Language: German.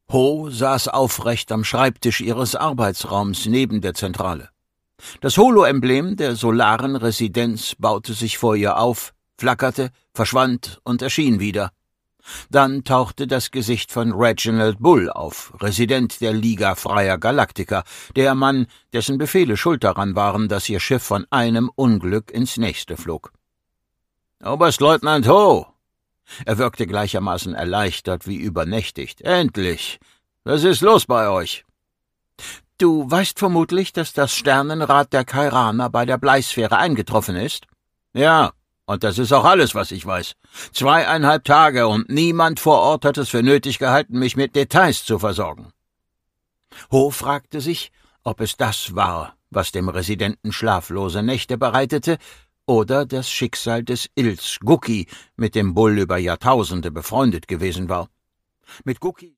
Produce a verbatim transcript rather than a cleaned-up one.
Ho saß aufrecht am Schreibtisch ihres Arbeitsraums neben der Zentrale. Das Holo-Emblem der solaren Residenz baute sich vor ihr auf, flackerte, verschwand und erschien wieder. Dann tauchte das Gesicht von Reginald Bull auf, Resident der Liga Freier Galaktiker, der Mann, dessen Befehle schuld daran waren, dass ihr Schiff von einem Unglück ins nächste flog. »Oberstleutnant Ho!« Er wirkte gleichermaßen erleichtert wie übernächtigt. »Endlich! Was ist los bei euch?« »Du weißt vermutlich, dass das Sternenrad der Kairaner bei der Bleisphäre eingetroffen ist?« »Ja, und das ist auch alles, was ich weiß. Zweieinhalb Tage und niemand vor Ort hat es für nötig gehalten, mich mit Details zu versorgen.« Ho fragte sich, ob es das war, was dem Residenten schlaflose Nächte bereitete, oder das Schicksal des Ilz Guki, mit dem Bull über Jahrtausende befreundet gewesen war. Mit Guki